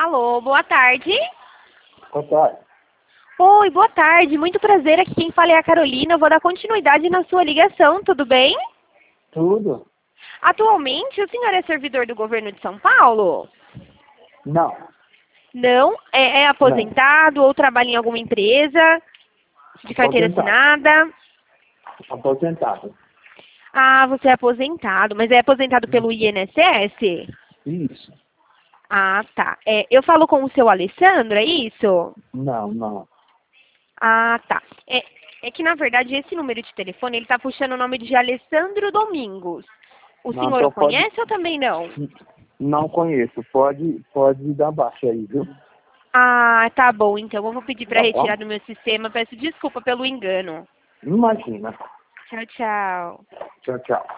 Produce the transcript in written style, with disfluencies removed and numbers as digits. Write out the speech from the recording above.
Alô, boa tarde. Boa tarde. Oi, boa tarde. Muito prazer. Aqui quem fala é a Carolina. Eu vou dar continuidade na sua ligação, tudo bem? Tudo? Atualmente, o senhor é servidor do governo de São Paulo? Não, Não? É não. aposentado ou trabalha em alguma empresa de carteira Aposentado. assinada? Aposentado. Ah, você é aposentado, mas é aposentado pelo INSS? Isso. Ah, tá. Eu falo com o seu Alessandro, é isso? Não, não. Ah, tá. É que, na verdade, esse número de telefone, ele tá puxando o nome de Alessandro Domingos. O Não, senhor o então pode. conhece ou também não? Não conheço. Pode dar baixa aí, viu? Ah, tá bom, então. Eu vou pedir para Tá retirar bom? do meu sistema. Peço desculpa pelo engano. Imagina. Tchau, tchau. Tchau, tchau.